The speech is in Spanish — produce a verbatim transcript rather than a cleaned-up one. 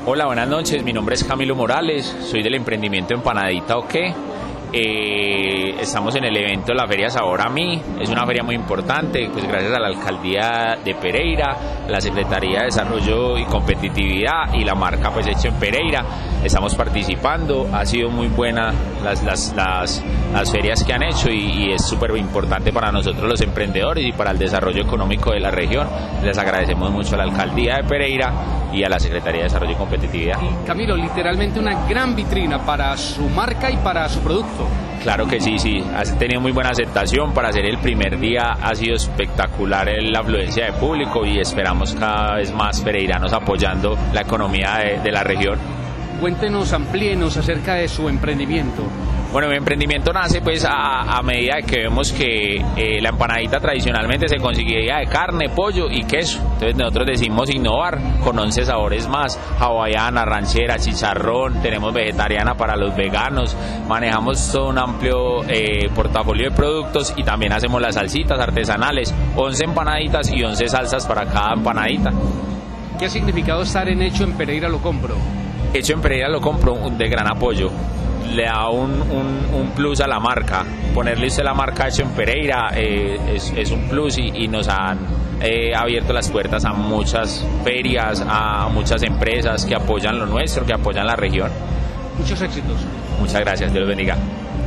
Hola, buenas noches, mi nombre es Camilo Morales, soy del emprendimiento Empanadita OK. Eh, estamos en el evento La Feria Sabor a Mí, es una feria muy importante, pues gracias a la Alcaldía de Pereira, la Secretaría de Desarrollo y Competitividad y la marca pues hecho en Pereira, estamos participando, ha sido muy buena las, las, las, las ferias que han hecho y, y es súper importante para nosotros los emprendedores y para el desarrollo económico de la región. Les agradecemos mucho a la Alcaldía de Pereira y a la Secretaría de Desarrollo y Competitividad. Y Camilo, literalmente una gran vitrina para su marca y para su producto. Claro que sí, sí, ha tenido muy buena aceptación. Para ser el primer día ha sido espectacular la afluencia de público y esperamos cada vez más pereiranos apoyando la economía de, de la región. Cuéntenos, amplíenos acerca de su emprendimiento. Bueno, mi emprendimiento nace pues a, a medida de que vemos que eh, la empanadita tradicionalmente se conseguía de carne, pollo y queso. Entonces nosotros decidimos innovar con once sabores más: hawaiana, ranchera, chicharrón, tenemos vegetariana para los veganos, manejamos todo un amplio eh, portafolio de productos y también hacemos las salsitas artesanales, once empanaditas y once salsas para cada empanadita. ¿Qué ha significado estar en Hecho en Pereira Lo Compro? Hecho en Pereira Lo Compro, de gran apoyo. Le da un, un, un plus a la marca. Ponerle usted la marca Hecho en Pereira eh, es, es un plus y, y nos han eh, abierto las puertas a muchas ferias, a muchas empresas que apoyan lo nuestro, que apoyan la región. Muchos éxitos. Muchas gracias, Dios los bendiga.